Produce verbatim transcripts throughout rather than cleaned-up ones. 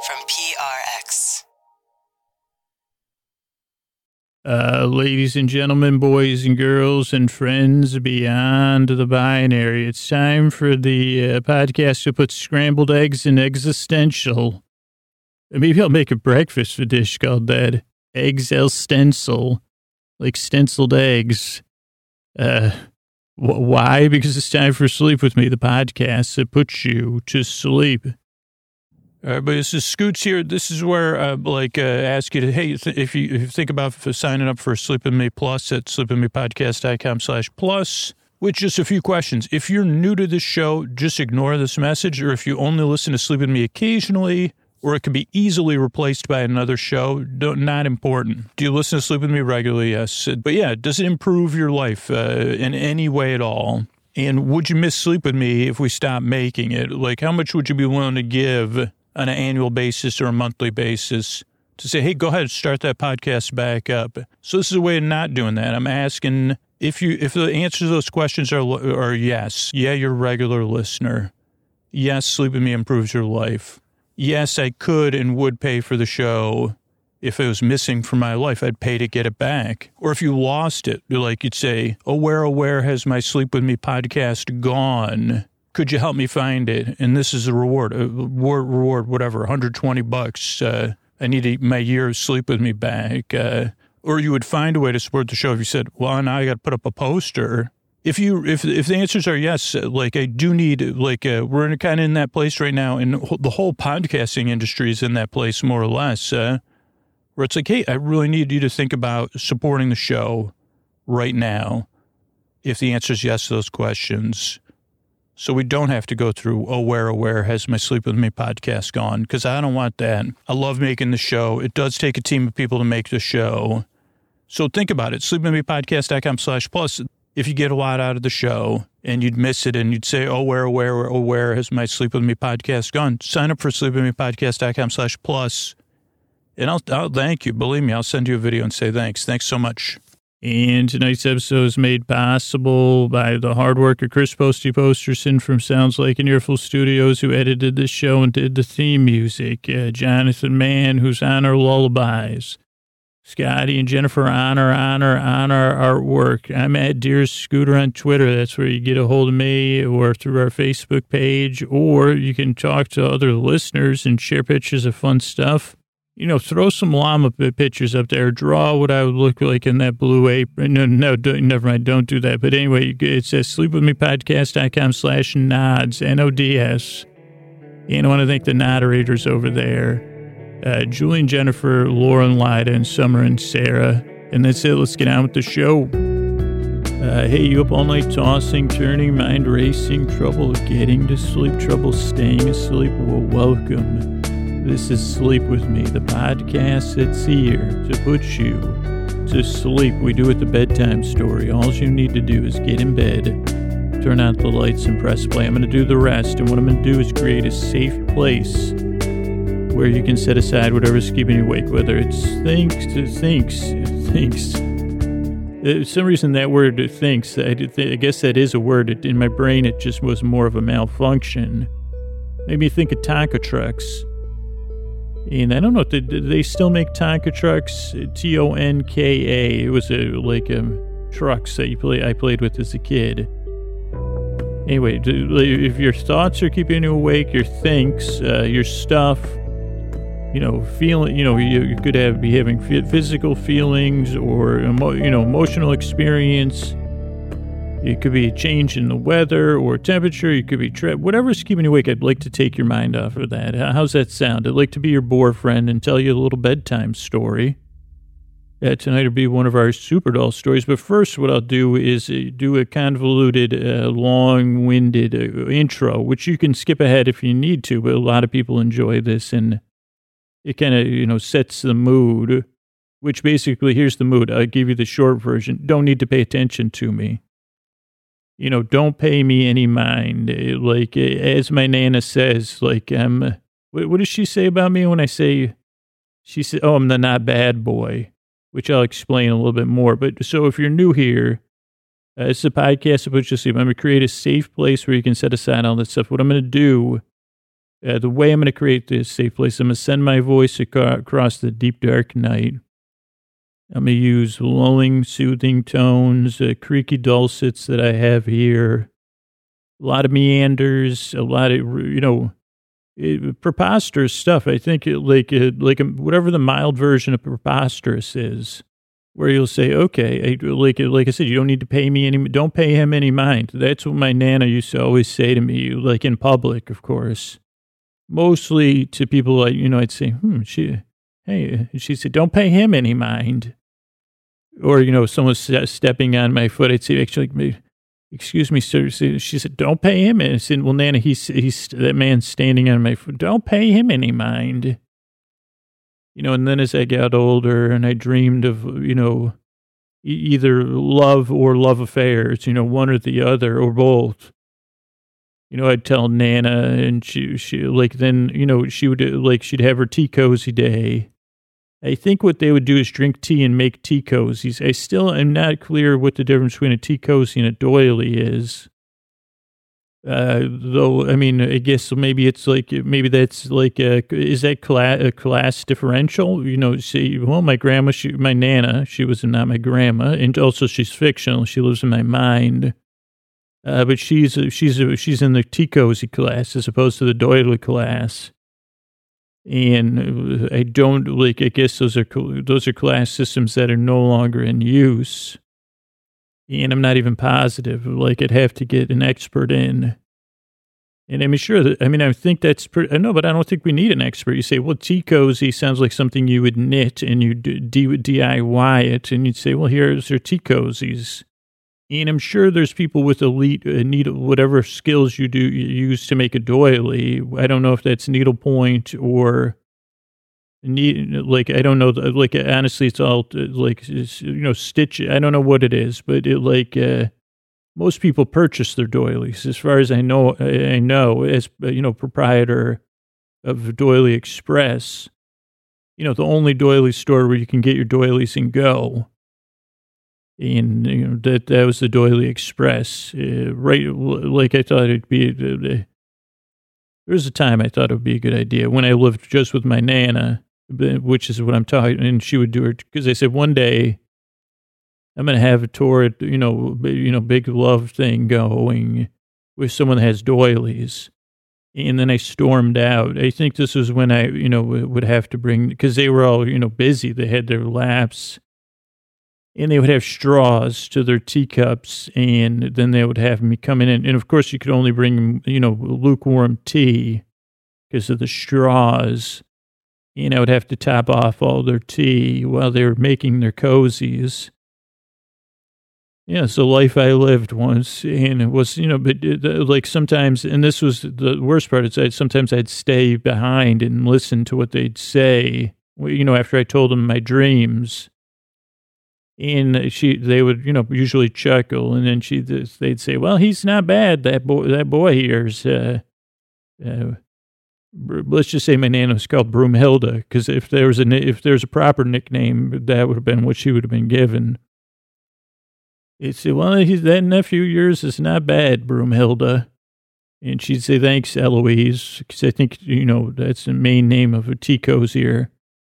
from P R X. Uh, ladies and gentlemen, boys and girls, and friends beyond the binary, it's time for the uh, podcast to put scrambled eggs in existential. Maybe I'll make a breakfast dish called that. Eggs el stencil, like stenciled eggs. Uh, wh- why? Because it's time for Sleep With Me, the podcast that puts you to sleep. All right, but this is Scoots here. This is where, uh, like, uh, ask you to, hey, th- if you if you think about f- signing up for Sleep With Me Plus at sleepwithmepodcast.com slash plus, with just a few questions. If you're new to this show, just ignore this message, or if you only listen to Sleep With Me occasionally, or it can be easily replaced by another show, don't, not important. Do you listen to Sleep With Me regularly? Yes. But yeah, does it improve your life uh, in any way at all? And would you miss Sleep With Me if we stopped making it? Like, how much would you be willing to give on an annual basis or a monthly basis to say, hey, go ahead, start that podcast back up? So this is a way of not doing that. I'm asking if you if the answers to those questions are, are yes. Yeah, you're a regular listener. Yes, Sleep With Me improves your life. Yes, I could and would pay for the show. If it was missing from my life, I'd pay to get it back. Or if you lost it, like you'd say, oh, where, oh, where has my Sleep With Me podcast gone? Could you help me find it? And this is a reward, a reward, reward whatever, one hundred twenty bucks. Uh, I need my year of Sleep With Me back. Uh, or you would find a way to support the show if you said, well, now I got to put up a poster. If you, if if the answers are yes, like I do need, like uh, we're in kind of in that place right now, and the whole podcasting industry is in that place more or less, uh, where it's like, hey, I really need you to think about supporting the show right now. If the answer is yes to those questions, so we don't have to go through, oh, where, oh, where has my Sleep With Me podcast gone? Because I don't want that. I love making the show. It does take a team of people to make the show. So think about it. sleepwithmepodcast.com slash plus. If you get a lot out of the show and you'd miss it and you'd say, oh, where, where, oh, where has my Sleep With Me podcast gone? Sign up for sleepwithmepodcast.com slash plus. And I'll, I'll thank you. Believe me, I'll send you a video and say thanks. Thanks so much. And tonight's episode is made possible by the hard work of Chris Posty Posterson from Sounds Like an Earful Studios, who edited this show and did the theme music. Uh, Jonathan Mann, who's on our lullabies. Scotty and Jennifer on our, on our, on our artwork. I'm at Dear Scooter on Twitter. That's where you get a hold of me, or through our Facebook page, or you can talk to other listeners and share pictures of fun stuff. You know, throw some llama pictures up there. Draw what I would look like in that blue apron. No, no, don't, never mind. Don't do that. But anyway, it says sleepwithmepodcast.com slash nods, N O D S. And I want to thank the noderators over there. Uh, Julian, Jennifer, Lauren, Lyda, and Summer, and Sarah. And that's it. Let's get on with the show. Uh, hey, you up all night tossing, turning, mind racing, trouble getting to sleep, trouble staying asleep? Well, welcome. This is Sleep With Me, the podcast that's here to put you to sleep. We do it the bedtime story. All you need to do is get in bed, turn out the lights, and press play. I'm going to do the rest. And what I'm going to do is create a safe place where you can set aside whatever's keeping you awake, whether it's thinks, thinks, thinks. For some reason, that word thinks, I guess that is a word. In my brain, it just was more of a malfunction. Made me think of Tonka trucks. And I don't know, did, did they still make Tonka trucks? T O N K A. It was a, like um, trucks that you play, I played with as a kid. Anyway, if your thoughts are keeping you awake, your thinks, uh, your stuff, you know, feeling, you know, you, you could have be having physical feelings or, emo, you know, emotional experience. It could be a change in the weather or temperature. You could be, tra- whatever's keeping you awake, I'd like to take your mind off of that. How's that sound? I'd like to be your boar friend and tell you a little bedtime story. Uh, tonight will be one of our Super Doll stories. But first, what I'll do is uh, do a convoluted, uh, long-winded uh, intro, which you can skip ahead if you need to, but a lot of people enjoy this, and it kind of, you know, sets the mood, which basically, here's the mood. I'll give you the short version. Don't need to pay attention to me. You know, don't pay me any mind. Like, as my Nana says, like, I'm, what, what does she say about me when I say, she said, oh, I'm the not bad boy, which I'll explain a little bit more. But so if you're new here, uh, it's a podcast that puts you to sleep. I'm going to create a safe place where you can set aside all that stuff. What I'm going to do Uh, the way I'm going to create this safe place, I'm going to send my voice ac- across the deep, dark night. I'm going to use lulling, soothing tones, uh, creaky dulcets that I have here. A lot of meanders, a lot of, you know, it, preposterous stuff. I think it, like uh, like um, whatever the mild version of preposterous is, where you'll say, okay, I, like like I said, you don't need to pay me any, don't pay him any mind. That's what my Nana used to always say to me, like in public, of course. Mostly to people like, you know, I'd say, hmm, she, hey, she said, don't pay him any mind. Or, you know, someone's stepping on my foot, I'd say, actually, excuse me, sir. She said, don't pay him. And I said, well, Nana, he's, he's, that man's standing on my foot. Don't pay him any mind. You know, and then as I got older and I dreamed of, you know, e- either love or love affairs, you know, one or the other or both. You know, I'd tell Nana and she, she, like, then, you know, she would, like, she'd have her tea cozy day. I think what they would do is drink tea and make tea cozies. I still am not clear what the difference between a tea cozy and a doily is. Uh, though, I mean, I guess maybe it's like, maybe that's like, a, is that class, a class differential? You know, see, well, my grandma, she, my Nana, she was not my grandma, and also she's fictional. She lives in my mind. Uh, but she's, she's, she's in the tea cozy class as opposed to the doily class. And I don't, like, I guess those are, those are class systems that are no longer in use. And I'm not even positive, like, I'd have to get an expert in. And I'm sure that, I mean, I think that's pretty, I know, but I don't think we need an expert. You say, well, tea cozy sounds like something you would knit and you D I Y it. And you'd say, well, here's your tea cozies. And I'm sure there's people with elite, uh, needle, whatever skills you do you use to make a doily. I don't know if that's needlepoint or, need, like, I don't know, like, honestly, it's all, like, it's, you know, stitch, I don't know what it is, but it, like, uh, most people purchase their doilies. As far as I know, I know, as, you know, proprietor of Doily Express, you know, the only doily store where you can get your doilies and go. And, you know, that, that was the Doily Express. Uh, right, like, I thought it'd be, uh, there was a time I thought it would be a good idea when I lived just with my Nana, which is what I'm talking, and she would do it, because I said, one day, I'm going to have a tour, you know, you know, big love thing going with someone that has doilies. And then I stormed out. I think this was when I, you know, would have to bring, because they were all, you know, busy. They had their laps. And they would have straws to their teacups, and then they would have me come in. And, and of course, you could only bring, you know, lukewarm tea because of the straws. And I would have to top off all their tea while they were making their cozies. Yeah, so life I lived once, and it was, you know, but like sometimes, and this was the worst part, is that sometimes I'd stay behind and listen to what they'd say, you know, after I told them my dreams. And she, they would, you know, usually chuckle, and then she, they'd say, "Well, he's not bad. That boy, that boy here's, uh, uh, let's just say my Nana was called Broomhilda, because if there was a, if there's a proper nickname, that would have been what she would have been given." They'd say, "Well, he's, that nephew of yours is not bad, Broomhilda," and she'd say, "Thanks, Eloise," because I think, you know, that's the main name of a tea cozier.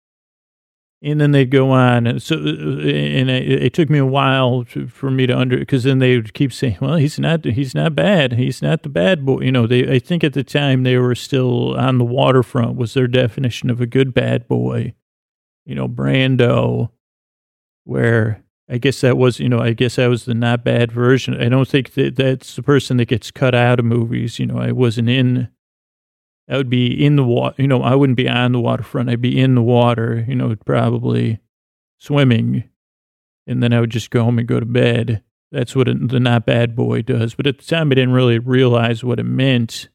And then they'd go on. And so, and it, it took me a while to, for me to under, because then they would keep saying, "Well, he's not, he's not bad. He's not the bad boy." You know, they, I think at the time they were still on the waterfront was their definition of a good bad boy. You know, Brando, where I guess that was, you know, I guess that was the not bad version. I don't think that that's the person that gets cut out of movies. You know, I wasn't in. I would be in the water, you know, I wouldn't be on the waterfront. I'd be in the water, you know, probably swimming. And then I would just go home and go to bed. That's what a, the not bad boy does. But at the time, I didn't really realize what it meant.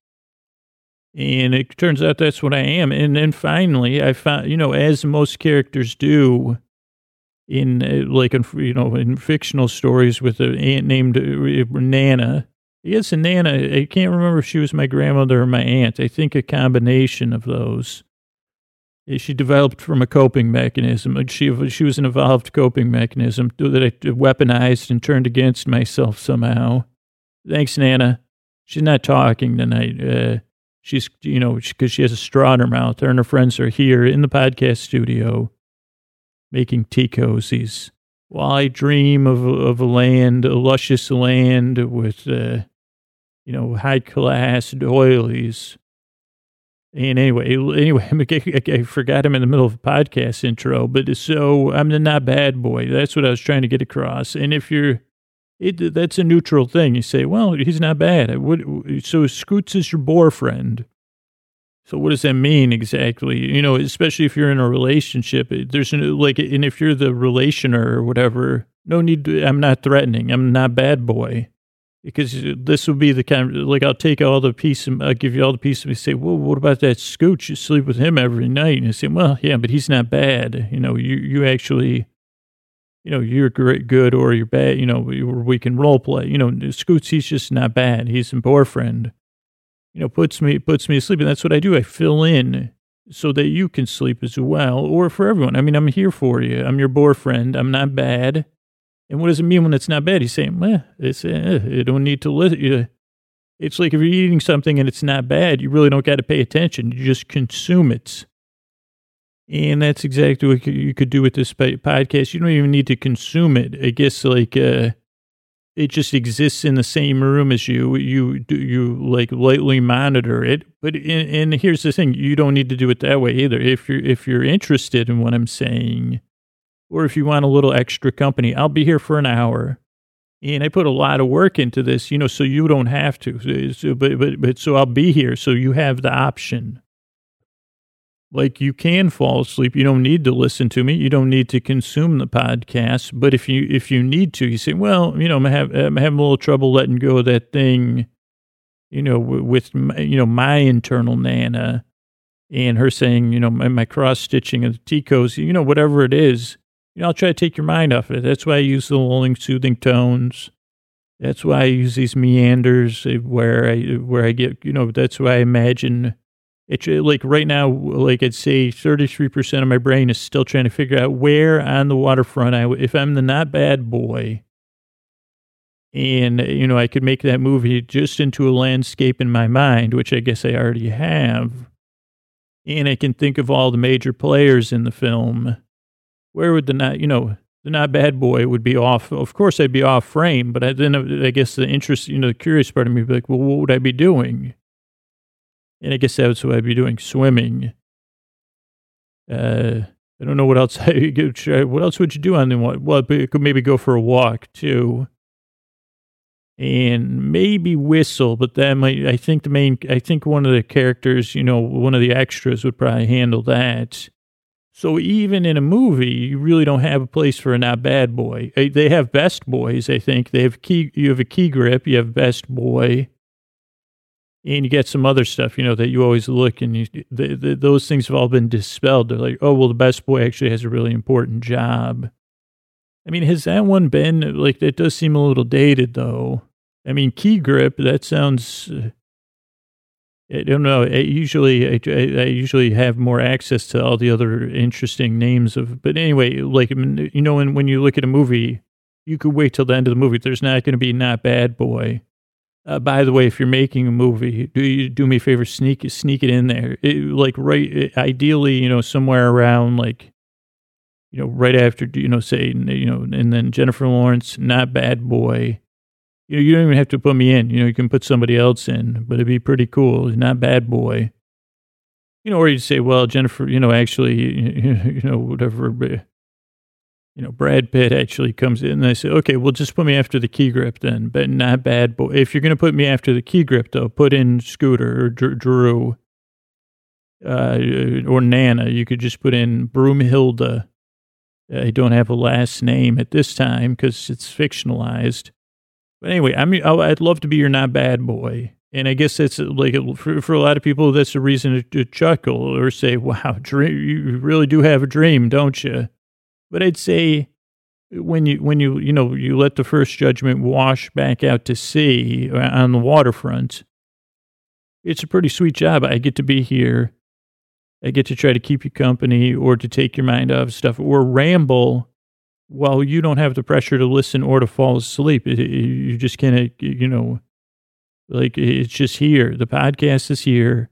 And it turns out that's what I am. And then finally, I found, you know, as most characters do in, uh, like, in, you know, in fictional stories with an aunt named uh, Nana. Yes, and Nana, I can't remember if she was my grandmother or my aunt. I think a combination of those. She developed from a coping mechanism. She she was an evolved coping mechanism that I weaponized and turned against myself somehow. Thanks, Nana. She's not talking tonight. Uh, She's, you know, because she has a straw in her mouth. Her and her friends are here in the podcast studio making tea cozies. While I dream of, of a land, a luscious land with, uh, you know, high-class doilies. And anyway, anyway, I, I forgot him in the middle of a podcast intro, but so I'm the not bad boy. That's what I was trying to get across. And if you're, it, that's a neutral thing. You say, well, he's not bad. Would, so Scoots is your boyfriend. So what does that mean exactly? You know, especially if you're in a relationship, there's no, like, and if you're the relationer or whatever, no need to, I'm not threatening. I'm not bad boy. Because this would be the kind of, like, I'll take all the piece, and I'll give you all the piece, and you say, well, what about that Scooch? You sleep with him every night. And you say, well, yeah, but he's not bad. You know, you, you actually, you know, you're great, good, or you're bad, you know, we can role play. You know, Scoots, he's just not bad. He's a boyfriend. You know, puts me, puts me to sleep. And that's what I do. I fill in so that you can sleep as well, or for everyone. I mean, I'm here for you. I'm your boyfriend. I'm not bad. And what does it mean when it's not bad? He's saying, eh, it's, eh, you don't need to listen. It's like if you're eating something and it's not bad, you really don't got to pay attention. You just consume it. And that's exactly what you could do with this podcast. You don't even need to consume it. I guess like uh, it just exists in the same room as you. You do you like lightly monitor it. But in, and here's the thing: you don't need to do it that way either. If you're if you're interested in what I'm saying. Or if you want a little extra company, I'll be here for an hour. And I put a lot of work into this, you know, so you don't have to. So, but, but, but so I'll be here so you have the option. Like you can fall asleep. You don't need to listen to me. You don't need to consume the podcast. But if you if you need to, you say, well, you know, I'm, have, I'm having a little trouble letting go of that thing, you know, with, my, you know, my internal Nana and her saying, you know, my, my cross-stitching of the Ticos, you know, whatever it is. You know, I'll try to take your mind off it. That's why I use the lulling, soothing tones. That's why I use these meanders where I where I get, you know, that's why I imagine it. Like right now, like I'd say thirty-three percent of my brain is still trying to figure out where on the waterfront, I, if I'm the not bad boy, and, you know, I could make that movie just into a landscape in my mind, which I guess I already have. And I can think of all the major players in the film. Where would the not, you know, the not bad boy would be off? Of course, I'd be off frame, but I, then I guess the interest, you know, the curious part of me would be like, well, what would I be doing? And I guess that's what I'd be doing, swimming. Uh, I don't know what else. I could, what else would you do on the one? Well, you could maybe go for a walk too, and maybe whistle. But that might. I think the main. I think one of the characters, you know, one of the extras would probably handle that. So even in a movie, you really don't have a place for a not bad boy. They have best boys, I think. They have key. You have a key grip. You have best boy, and you get some other stuff, you know, that you always look and you, the, the, those things have all been dispelled. They're like, oh, well, the best boy actually has a really important job. I mean, has that one been like? That does seem a little dated, though. I mean, key grip. That sounds. Uh, I don't know. I usually, I, I usually have more access to all the other interesting names of. But anyway, like you know, when when you look at a movie, you could wait till the end of the movie. There's not going to be not bad boy. Uh, by the way, if you're making a movie, do you do me a favor, sneak sneak it in there. It, like right, ideally, you know, somewhere around like, you know, right after, you know, say, you know, and then Jennifer Lawrence, not bad boy. You know, you don't even have to put me in. You know, you can put somebody else in, but it'd be pretty cool. Not bad boy. You know, or you'd say, well, Jennifer, you know, actually, you know, whatever, you know, Brad Pitt actually comes in. And I say, okay, well, just put me after the key grip then, but not bad boy. If you're going to put me after the key grip, though, put in Scooter or Drew uh, or Nana. You could just put in Broomhilda. I don't have a last name at this time because it's fictionalized. But anyway, I mean, I'd love to be your not bad boy. And I guess that's like, for, for a lot of people, that's a reason to, to chuckle or say, wow, dream, you really do have a dream, don't you? But I'd say when you, when you, you know, you let the first judgment wash back out to sea on the waterfront, it's a pretty sweet job. I get to be here. I get to try to keep you company or to take your mind off stuff or ramble. Well, you don't have the pressure to listen or to fall asleep. It, it, you just kind of, you know, like it's just here. The podcast is here.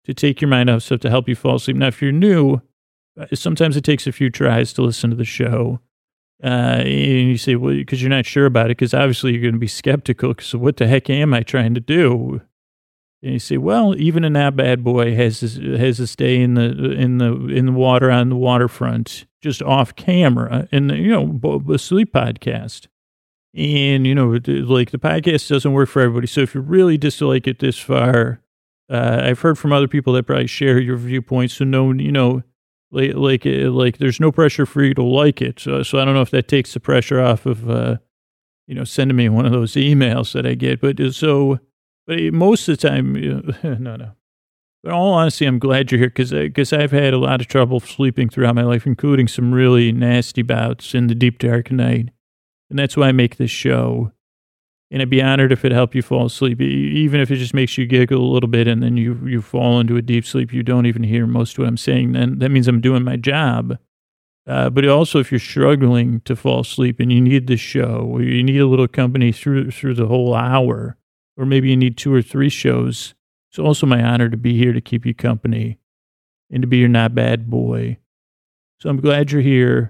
to take your mind off stuff, to help you fall asleep. Now, if you're new, sometimes it takes a few tries to listen to the show. Uh, and you say, well, because you're not sure about it, because obviously you're going to be skeptical. So what the heck am I trying to do? And you say, well, even a not bad boy has this, has to stay in the in the in the water on the waterfront, just off camera, and you know, a sleep podcast. And you know, like the podcast doesn't work for everybody. So if you really dislike it this far, uh, I've heard from other people that probably share your viewpoints. So no, you know. Like, like, like, there's no pressure for you to like it. So, so I don't know if that takes the pressure off of, uh, you know, sending me one of those emails that I get. But so, but most of the time, you know, no, no. But in all honesty, I'm glad you're here because because I've had a lot of trouble sleeping throughout my life, including some really nasty bouts in the deep dark night. And that's why I make this show. And I'd be honored if it helped you fall asleep, even if it just makes you giggle a little bit and then you, you fall into a deep sleep. You don't even hear most of what I'm saying. Then that means I'm doing my job. Uh, but also, if you're struggling to fall asleep and you need the show, or you need a little company through through the whole hour, or maybe you need two or three shows, it's also my honor to be here to keep you company and to be your not bad boy. So I'm glad you're here.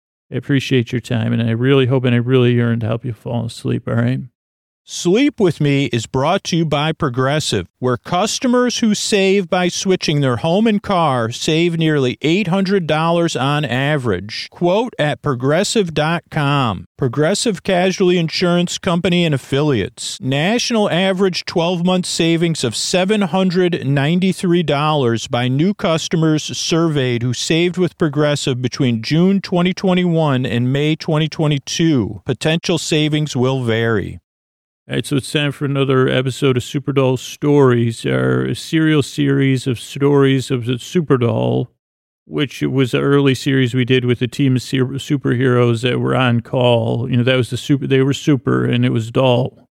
I appreciate your time, and I really hope and I really yearn to help you fall asleep, all right? Sleep With Me is brought to you by Progressive, where customers who save by switching their home and car save nearly eight hundred dollars on average. Quote at progressive dot com. Progressive Casualty Insurance Company and Affiliates. National average twelve-month savings of seven hundred ninety-three dollars by new customers surveyed who saved with Progressive between June twenty twenty-one and May twenty twenty-two. Potential savings will vary. All right, so it's time for another episode of Super Doll Stories, our serial series of stories of the Super Doll, which was the early series we did with the team of superheroes that were on call. You know, that was the super, they were super, and it was doll.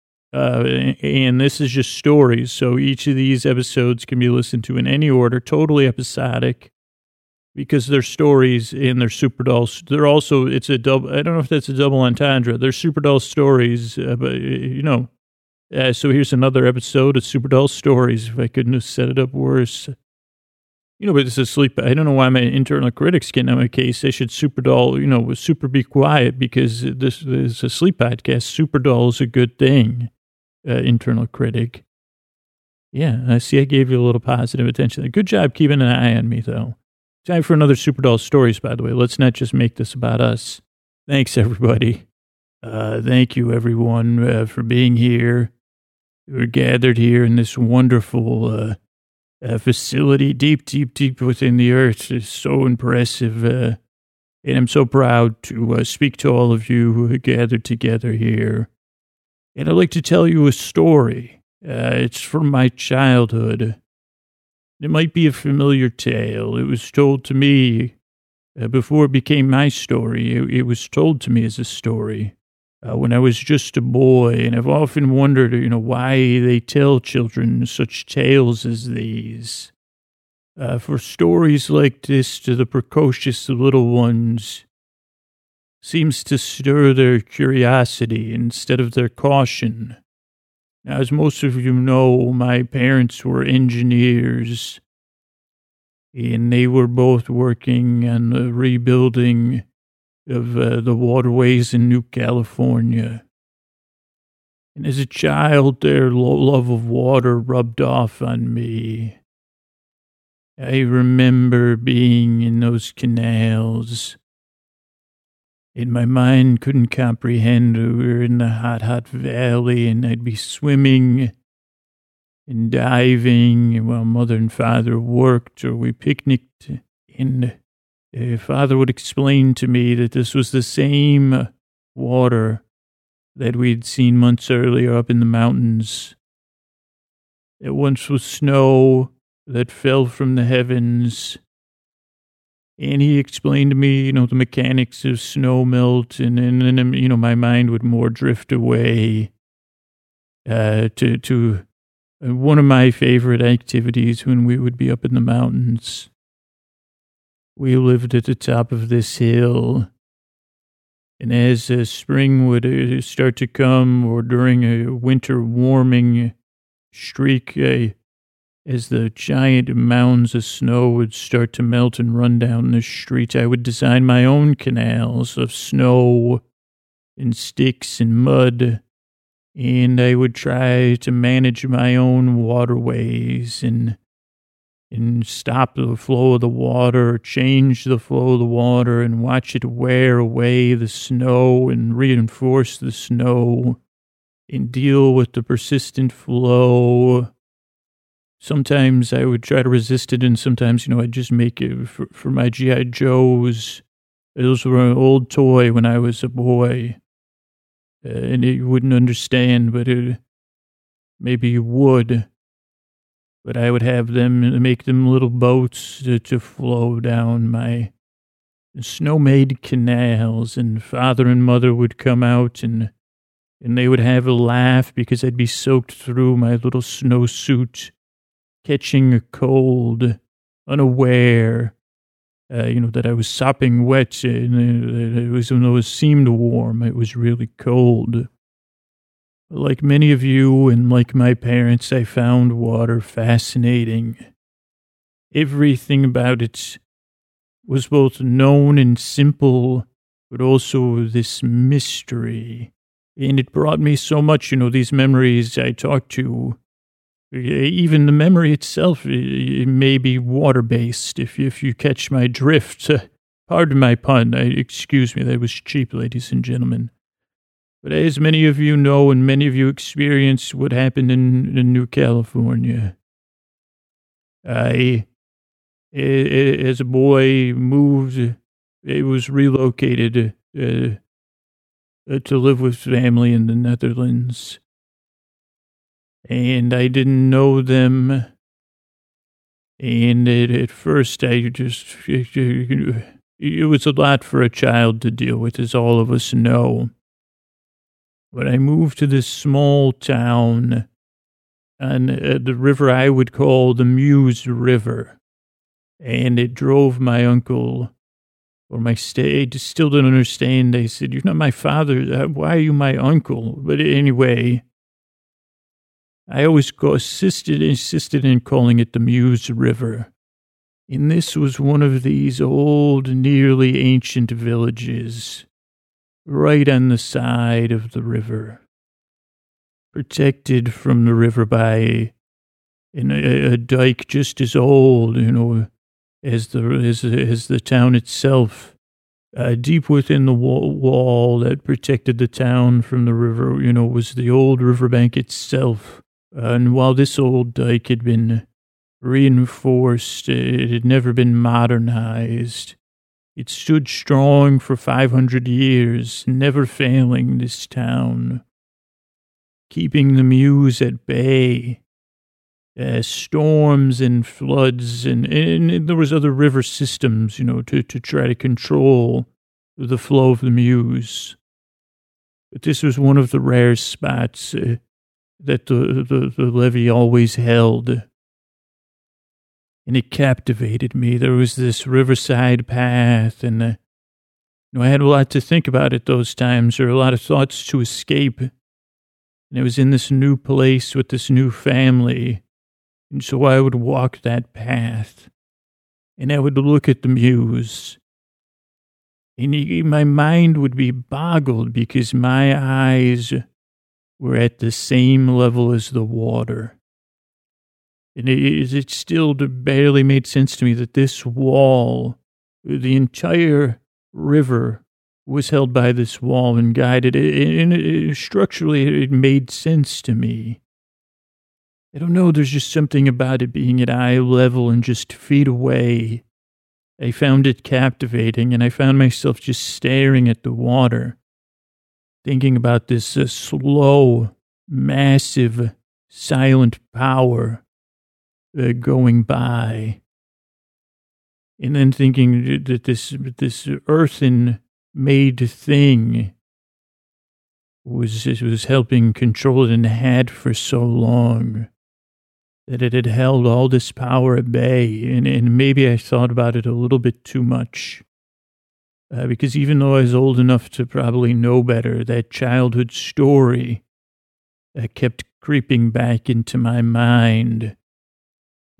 Uh, and this is just stories, so each of these episodes can be listened to in any order, totally episodic, because they're stories and they're super dolls. They're also, it's a double, I don't know if that's a double entendre. They're super doll stories, uh, but, you know. Uh, so here's another episode of Super Doll Stories, if I couldn't have set it up worse. You know, but it's a sleep, I don't know why my internal critics getting on my case. They should super doll, you know, super be quiet, because this is a sleep podcast. Super doll is a good thing, uh, internal critic. Yeah, I see I gave you a little positive attention. Good job keeping an eye on me, though. Time for another Super Doll Stories, by the way. Let's not just make this about us. Thanks, everybody. Uh, thank you, everyone, uh, for being here. We're gathered here in this wonderful uh, uh, facility, deep, deep, deep within the earth. It's so impressive. Uh, and I'm so proud to uh, speak to all of you who are gathered together here. And I'd like to tell you a story. Uh, it's from my childhood. It might be a familiar tale. It was told to me uh, before it became my story. It, it was told to me as a story uh, when I was just a boy. And I've often wondered, you know, why they tell children such tales as these. Uh, for stories like this to the precocious little ones seems to stir their curiosity instead of their caution. Now, as most of you know, my parents were engineers, and they were both working on the rebuilding of uh, the waterways in New California. And as a child, their lo- love of water rubbed off on me. I remember being in those canals, and my mind couldn't comprehend. We were in the hot, hot valley, and I'd be swimming and diving while mother and father worked, or we picnicked. And uh, father would explain to me that this was the same water that we'd seen months earlier up in the mountains. It once was snow that fell from the heavens. And he explained to me, you know, the mechanics of snow melt, and then, you know, my mind would more drift away uh, to to one of my favorite activities when we would be up in the mountains. We lived at the top of this hill, and as uh, spring would uh, start to come, or during a winter warming streak, uh, as the giant mounds of snow would start to melt and run down the street, I would design my own canals of snow and sticks and mud, and I would try to manage my own waterways and and stop the flow of the water, change the flow of the water, and watch it wear away the snow and reinforce the snow and deal with the persistent flow. Sometimes I would try to resist it, and sometimes, you know, I'd just make it for, for my G I. Joes. Those were an old toy when I was a boy, uh, and you wouldn't understand, but it, maybe you would. But I would have them, make them little boats to, to flow down my snow-made canals, and father and mother would come out, and and they would have a laugh because I'd be soaked through my little snowsuit, catching a cold, unaware, uh, you know, that I was sopping wet, and it was, even though it seemed warm, it was really cold. Like many of you and like my parents, I found water fascinating. Everything about it was both known and simple, but also this mystery. And it brought me so much, you know, these memories I talked to. Even the memory itself, it may be water-based, if, if you catch my drift. Pardon my pun. I, excuse me, that was cheap, ladies and gentlemen. But as many of you know and many of you experienced what happened in, in New California, I, as a boy, moved, it was relocated uh, to live with family in the Netherlands. And I didn't know them. And it, at first, I just, it, it was a lot for a child to deal with, as all of us know. But I moved to this small town on uh, the river I would call the Meuse River. And it drove my uncle, or my stay, I still don't understand. They said, "You're not my father. Why are you my uncle?" But anyway, I always go, insisted, insisted in calling it the Meuse River. And this was one of these old, nearly ancient villages, right on the side of the river, protected from the river by in a, a dike just as old, you know, as the as, as the town itself. Uh, deep within the wall, wall that protected the town from the river, you know, was the old riverbank itself. Uh, and while this old dike had been reinforced, it had never been modernized. It stood strong for five hundred years, never failing this town, keeping the Meuse at bay. Uh, storms and floods, and, and there was other river systems, you know, to, to try to control the flow of the Meuse. But this was one of the rare spots uh, that the, the, the levee always held. And it captivated me. There was this riverside path, and uh, you know, I had a lot to think about at those times, or a lot of thoughts to escape. And I was in this new place with this new family. And so I would walk that path, and I would look at the Meuse, and my mind would be boggled because my eyes were at the same level as the water. And it, it still barely made sense to me that this wall, the entire river, was held by this wall and guided. And it, structurally, it made sense to me. I don't know, there's just something about it being at eye level and just feet away. I found it captivating, and I found myself just staring at the water, thinking about this uh, slow, massive, silent power uh, going by. And then thinking that this, this earthen-made thing was, was helping control it and had for so long. That it had held all this power at bay, and, and maybe I thought about it a little bit too much. Uh, because even though I was old enough to probably know better, that childhood story uh, kept creeping back into my mind.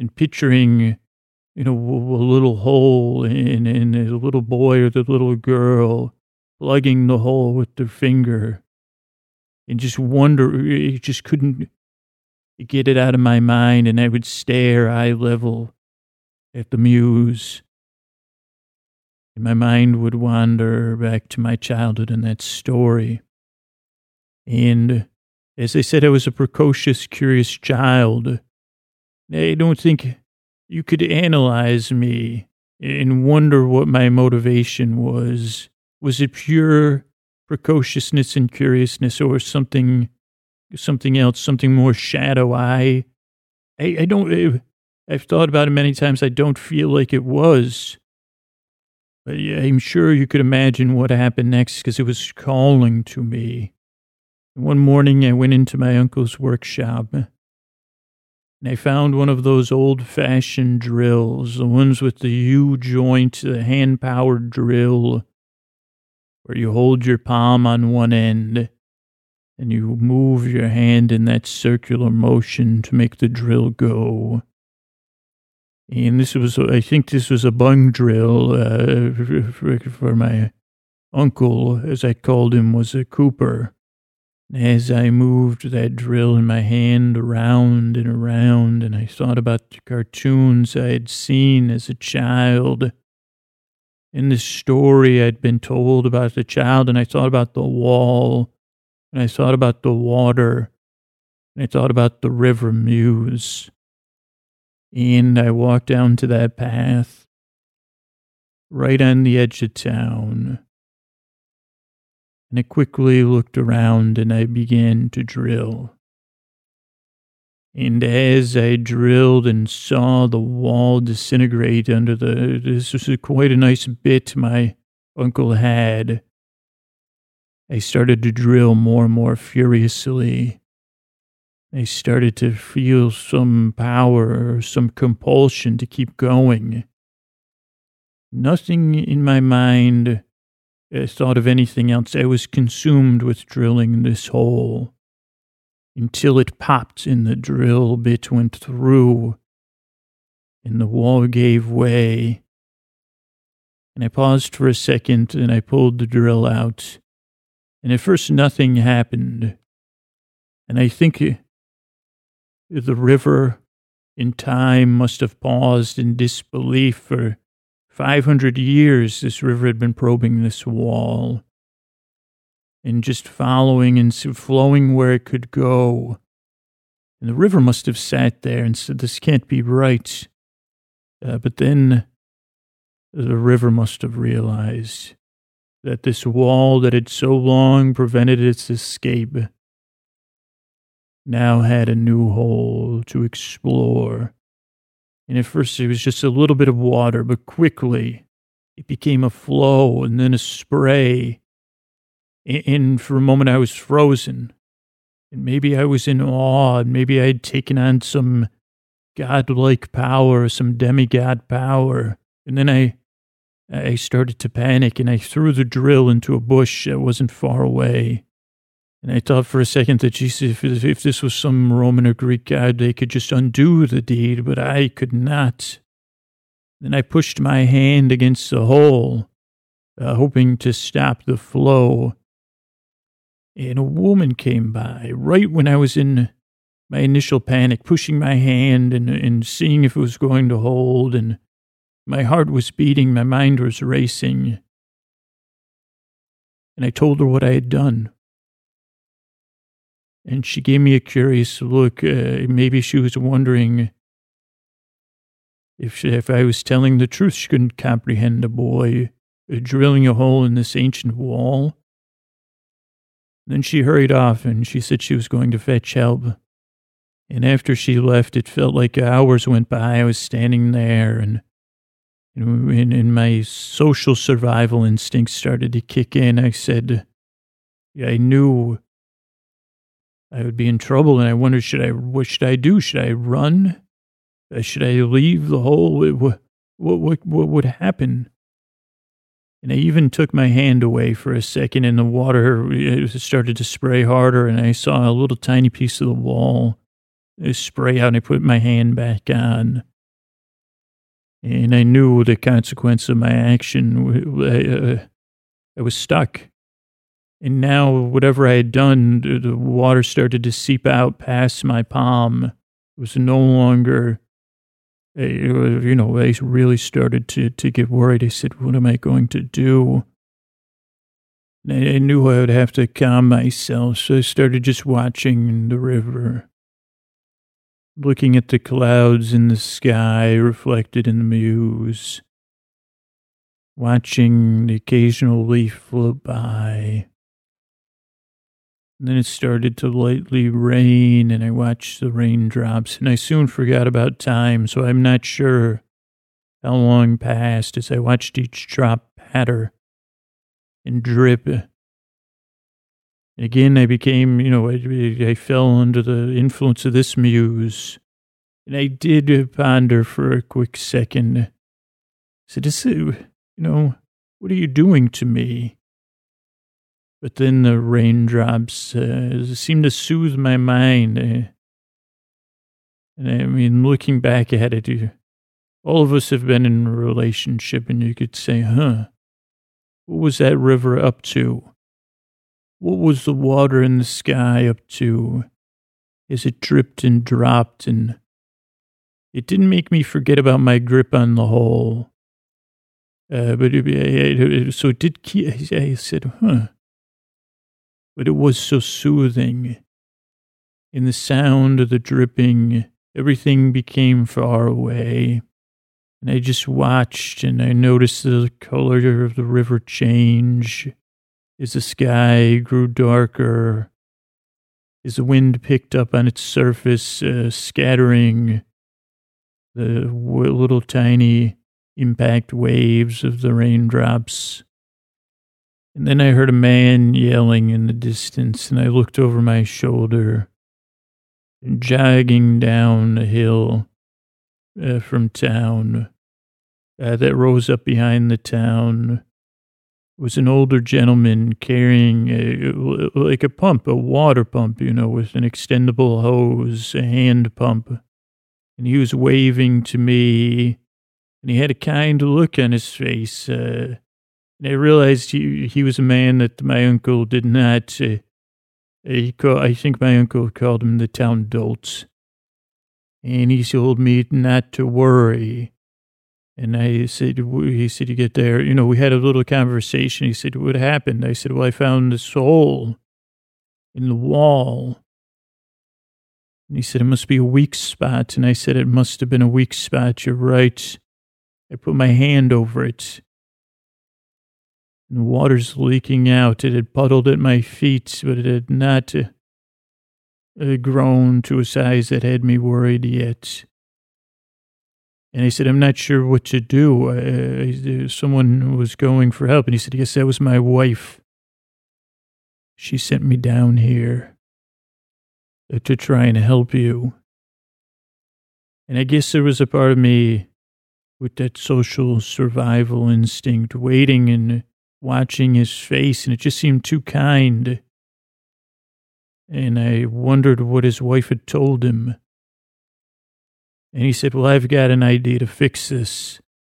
and picturing, you know, a little hole and, and a little boy or the little girl plugging the hole with their finger, and just wonder, it just couldn't get it out of my mind. And I would stare eye level at the muse, and my mind would wander back to my childhood and that story. And as I said, I was a precocious, curious child. I don't think you could analyze me and wonder what my motivation was. Was it pure precociousness and curiousness, or something, something else, something more shadow? I, I, I don't, I've thought about it many times. I don't feel like it was. But I'm sure you could imagine what happened next, because it was calling to me. One morning I went into my uncle's workshop, and I found one of those old-fashioned drills, the ones with the U-joint, the hand-powered drill, where you hold your palm on one end, and you move your hand in that circular motion to make the drill go. And this was, I think this was a bung drill, uh, for, for my uncle, as I called him, was a Cooper. As I moved that drill in my hand around and around, and I thought about the cartoons I had seen as a child, and the story I'd been told about the child, and I thought about the wall, and I thought about the water, and I thought about the river Muse. And I walked down to that path, right on the edge of town. And I quickly looked around and I began to drill. And as I drilled and saw the wall disintegrate under the, this was quite a nice bit my uncle had, I started to drill more and more furiously. I started to feel some power or some compulsion to keep going. Nothing in my mind I thought of anything else. I was consumed with drilling this hole until it popped and the drill bit went through and the wall gave way. And I paused for a second and I pulled the drill out. And at first nothing happened. And I think the river in time must have paused in disbelief. For five hundred years, this river had been probing this wall and just following and flowing where it could go. And the river must have sat there and said, this can't be right. Uh, but then the river must have realized that this wall that had so long prevented its escape now had a new hole to explore. And at first it was just a little bit of water, but quickly it became a flow and then a spray. And for a moment I was frozen. And maybe I was in awe, and maybe I had taken on some godlike power, some demigod power. And then I I started to panic, and I threw the drill into a bush that wasn't far away. And I thought for a second that, Jesus, if, if this was some Roman or Greek god, they could just undo the deed, but I could not. Then I pushed my hand against the hole, uh, hoping to stop the flow. And a woman came by right when I was in my initial panic, pushing my hand and, and seeing if it was going to hold. And my heart was beating, my mind was racing. And I told her what I had done. And she gave me a curious look. Uh, maybe she was wondering if she, if I was telling the truth. She couldn't comprehend a boy uh, drilling a hole in this ancient wall. Then she hurried off, and she said she was going to fetch help. And after she left, it felt like hours went by. I was standing there, and, and, and my social survival instincts started to kick in. I said, yeah, I knew I would be in trouble, and I wondered, should I, what should I do? Should I run? Uh, should I leave the hole? What, what, what, what would happen? And I even took my hand away for a second, and the water started to spray harder, and I saw a little tiny piece of the wall spray out, and I put my hand back on. And I knew the consequence of my action. I, uh, I was stuck. And now whatever I had done, the water started to seep out past my palm. It was no longer, you know, I really started to, to get worried. I said, what am I going to do? And I knew I would have to calm myself. So I started just watching the river, looking at the clouds in the sky reflected in the mews, watching the occasional leaf float by. And then it started to lightly rain, and I watched the raindrops, and I soon forgot about time, so I'm not sure how long passed as I watched each drop patter and drip. Again, I became, you know, I, I fell under the influence of this muse, and I did ponder for a quick second. I said, this, you know, what are you doing to me? But then the raindrops uh, seemed to soothe my mind. Uh, and I mean, looking back at it, you, all of us have been in a relationship, and you could say, huh, what was that river up to? What was the water in the sky up to as it dripped and dropped? And it didn't make me forget about my grip on the hole. Uh, but it, it, it, so it did keep, I said, huh. But it was so soothing. In the sound of the dripping, everything became far away. And I just watched, and I noticed the color of the river change as the sky grew darker, as the wind picked up on its surface, uh, scattering the w- little tiny impact waves of the raindrops. And then I heard a man yelling in the distance, and I looked over my shoulder, and jogging down a hill uh, from town uh, that rose up behind the town was an older gentleman carrying a, like a pump, a water pump, you know, with an extendable hose, a hand pump. And he was waving to me, and he had a kind look on his face. Uh, And I realized he, he was a man that my uncle did not, uh, he call, I think my uncle called him the town dolt. And he told me not to worry. And I said, he said, you get there, you know, we had a little conversation. He said, what happened? I said, well, I found this hole in the wall. And he said, it must be a weak spot. And I said, it must have been a weak spot. You're right. I put my hand over it. And the water's leaking out. It had puddled at my feet, but it had not uh, grown to a size that had me worried yet. And I said, I'm not sure what to do. Uh, someone was going for help. And he said, yes, that was my wife. She sent me down here uh, to try and help you. And I guess there was a part of me with that social survival instinct waiting and watching his face, and it just seemed too kind. And I wondered what his wife had told him. And he said, well, I've got an idea to fix this.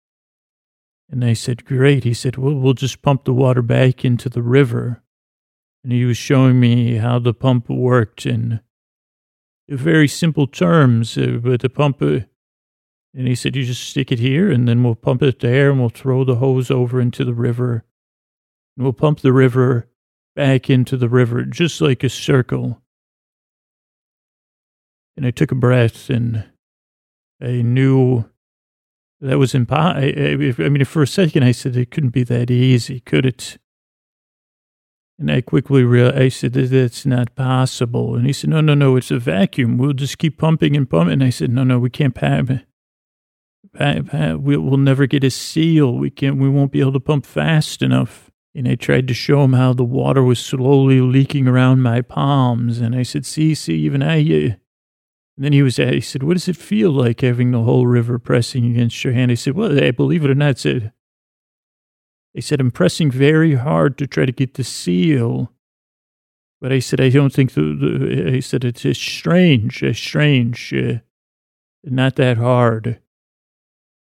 And I said, great. He said, well, we'll just pump the water back into the river. And he was showing me how the pump worked in very simple terms, uh, but the pump, uh, and he said, you just stick it here, and then we'll pump it there, and we'll throw the hose over into the river. And we'll pump the river back into the river, just like a circle. And I took a breath, and I knew that was impossible. I, I, I mean, for a second, I said it couldn't be that easy, could it? And I quickly realized, I said, that's not possible. And he said, no, no, no, it's a vacuum. We'll just keep pumping and pumping. And I said, no, no, we can't pump. We'll never get a seal. We can't, we won't be able to pump fast enough. And I tried to show him how the water was slowly leaking around my palms. And I said, see, see, even I, uh, and then he was, he said, what does it feel like having the whole river pressing against your hand? I said, well, I believe it or not, I said, I said, I'm pressing very hard to try to get the seal. But I said, I don't think the, the I said, it's, it's strange, it's strange, uh, not that hard.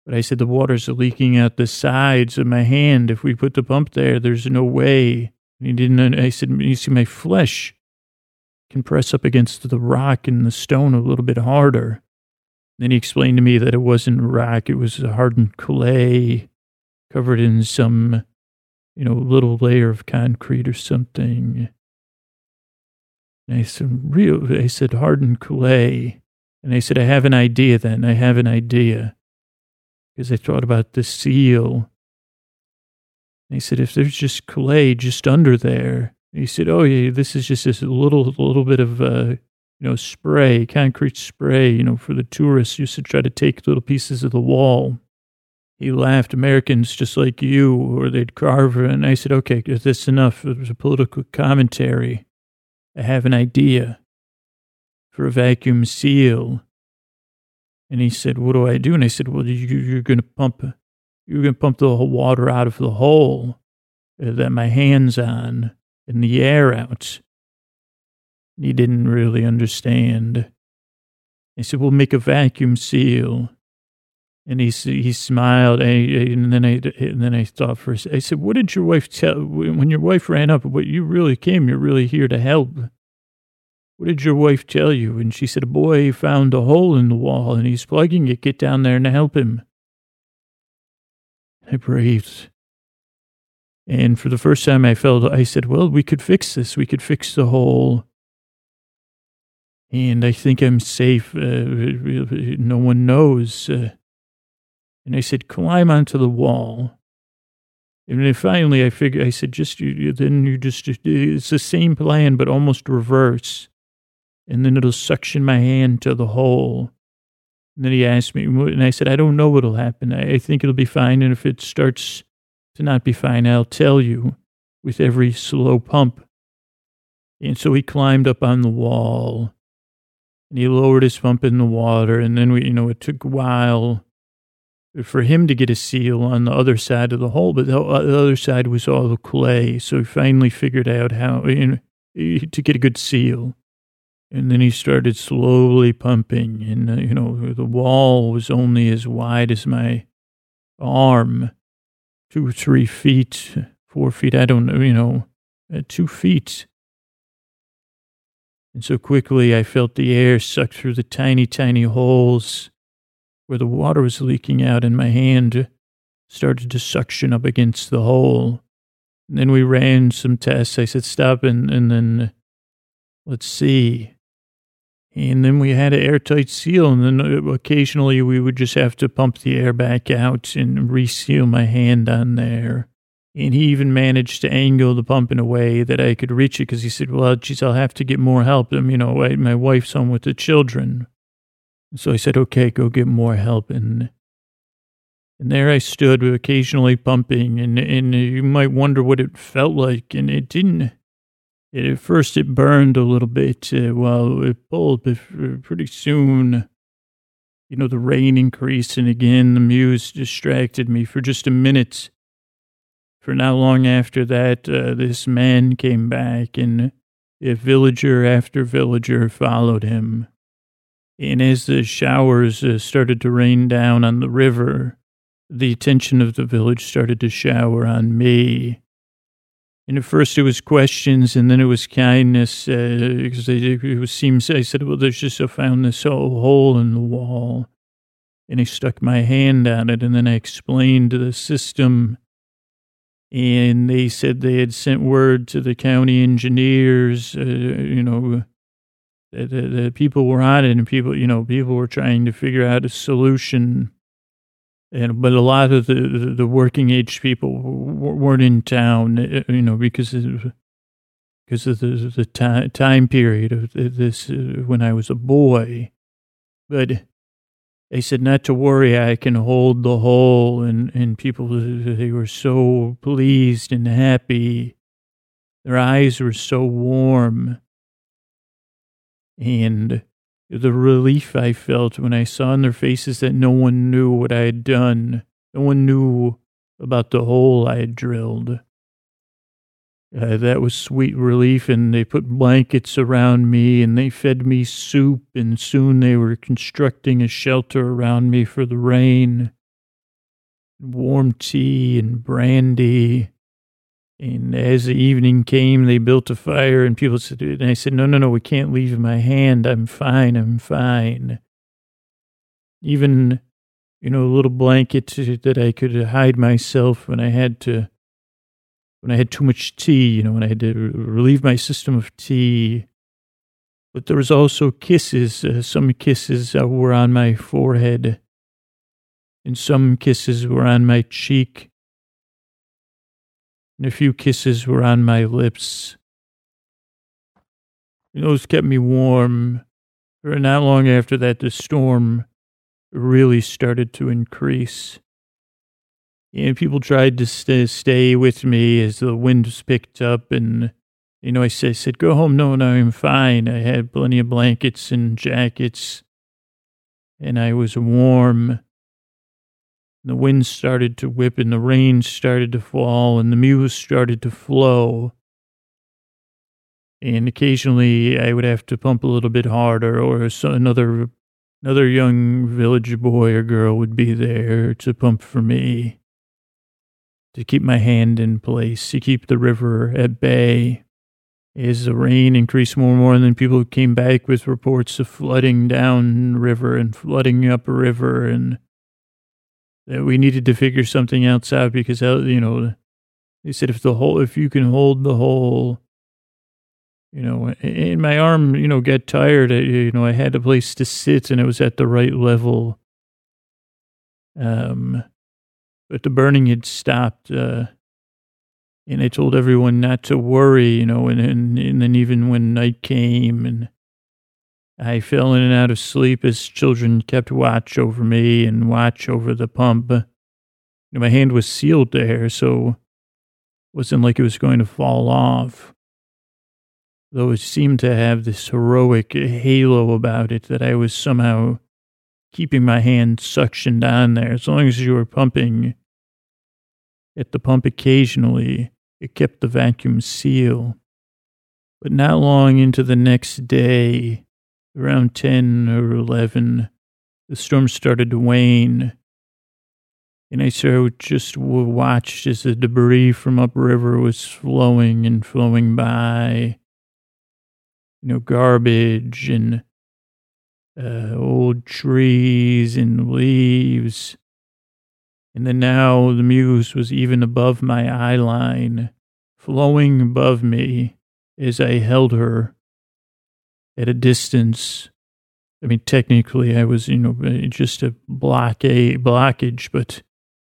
But I said, the water's leaking out the sides of my hand. If we put the pump there, there's no way. And he didn't, I said, you see, my flesh can press up against the rock and the stone a little bit harder. Then he explained to me that it wasn't rock, it was hardened clay covered in some, you know, little layer of concrete or something. And I said, real, I said, hardened clay. And I said, I have an idea then, I have an idea. Because I thought about the seal. And he said, if there's just clay just under there. And he said, oh yeah, this is just this little, little bit of, uh, you know, spray, concrete spray, you know, for the tourists used to try to take little pieces of the wall. He laughed, Americans just like you, or they'd carve it. And I said, okay, that's enough. It was a political commentary. I have an idea for a vacuum seal. And he said, what do I do? And I said, well, you, you're going to pump, you're going to pump the water out of the hole that my hand's on and the air out. And he didn't really understand. I said, we'll make a vacuum seal. And he he smiled, and then I and then I thought for a second. I said, what did your wife tell, when your wife ran up, what you really came, you're really here to help. What did your wife tell you? And she said, a boy found a hole in the wall and he's plugging it. Get down there and help him. I breathed. And for the first time I felt, I said, well, we could fix this. We could fix the hole. And I think I'm safe. Uh, no one knows. Uh, and I said, climb onto the wall. And then finally I figured, I said, just, you, then you just, it's the same plan, but almost reverse. And then it'll suction my hand to the hole. And then he asked me, and I said, I don't know what'll happen. I, I think it'll be fine. And if it starts to not be fine, I'll tell you with every slow pump. And so he climbed up on the wall and he lowered his pump in the water. And then we, you know, it took a while for him to get a seal on the other side of the hole, but the other side was all the clay. So he finally figured out how, you know, to get a good seal. And then he started slowly pumping, and, uh, you know, the wall was only as wide as my arm, two or three feet, four feet, I don't know, you know, uh, two feet. And so quickly I felt the air suck through the tiny, tiny holes where the water was leaking out, and my hand started to suction up against the hole. And then we ran some tests. I said, stop, and, and then let's see. And then we had an airtight seal, and then occasionally we would just have to pump the air back out and reseal my hand on there. And he even managed to angle the pump in a way that I could reach it, because he said, well, geez, I'll have to get more help. I mean, you know, I, my wife's home with the children. And so I said, okay, go get more help. And and there I stood, occasionally pumping, and, and you might wonder what it felt like, and it didn't. It, at first, it burned a little bit uh, while it pulled, but pretty soon, you know, the rain increased, and again, the muse distracted me for just a minute. For not long after that, uh, this man came back, and a villager after villager followed him. And as the showers uh, started to rain down on the river, the attention of the village started to shower on me. And at first it was questions, and then it was kindness, uh, because it, it was, seems, I said, well, there's just, I found this whole hole in the wall. And he stuck my hand on it, and then I explained the system. And they said they had sent word to the county engineers, uh, you know, that, that, that people were on it, and people, you know, people were trying to figure out a solution. And, but a lot of the, the, the working age people weren't in town, you know, because of, because of the, the time, time period of this, uh, when I was a boy. But they said not to worry, I can hold the hole. And, and people, they were so pleased and happy. Their eyes were so warm. And the relief I felt when I saw in their faces that no one knew what I had done. No one knew about the hole I had drilled. Uh, that was sweet relief, and they put blankets around me, and they fed me soup, and soon they were constructing a shelter around me for the rain. warm tea and brandy. And as the evening came, they built a fire, and people said, and I said, no, no, no, we can't leave my hand. I'm fine. I'm fine. Even, you know, a little blanket that I could hide myself when I had to, when I had too much tea, you know, when I had to relieve my system of tea. But there was also kisses. Uh, some kisses uh, were on my forehead, and some kisses were on my cheek. And a few kisses were on my lips. And those kept me warm. For not long after that, the storm really started to increase. And people tried to stay, stay with me as the winds picked up. And, you know, I said, I said, go home. No, no, I'm fine. I had plenty of blankets and jackets. And I was warm. The wind started to whip, and the rain started to fall, and the muse started to flow. And occasionally I would have to pump a little bit harder, or so another another young village boy or girl would be there to pump for me, to keep my hand in place, to keep the river at bay. As the rain increased more and more, and then people came back with reports of flooding down river and flooding up river, and that we needed to figure something else out because, you know, they said if the whole, if you can hold the whole, you know, and my arm, you know, got tired, you know, I had a place to sit and it was at the right level. Um, but the burning had stopped, uh, and I told everyone not to worry, you know, and, and, and then even when night came and I fell in and out of sleep as children kept watch over me and watch over the pump. You know, my hand was sealed there, so it wasn't like it was going to fall off. Though it seemed to have this heroic halo about it that I was somehow keeping my hand suctioned on there. As long as you were pumping at the pump occasionally, it kept the vacuum seal. But not long into the next day, around ten or eleven, the storm started to wane. And I sort of just watched as the debris from upriver was flowing and flowing by. You know, garbage and uh, old trees and leaves. And then now the muse was even above my eye line, flowing above me as I held her at a distance. I mean, technically I was, you know, just a blockade, blockage, but,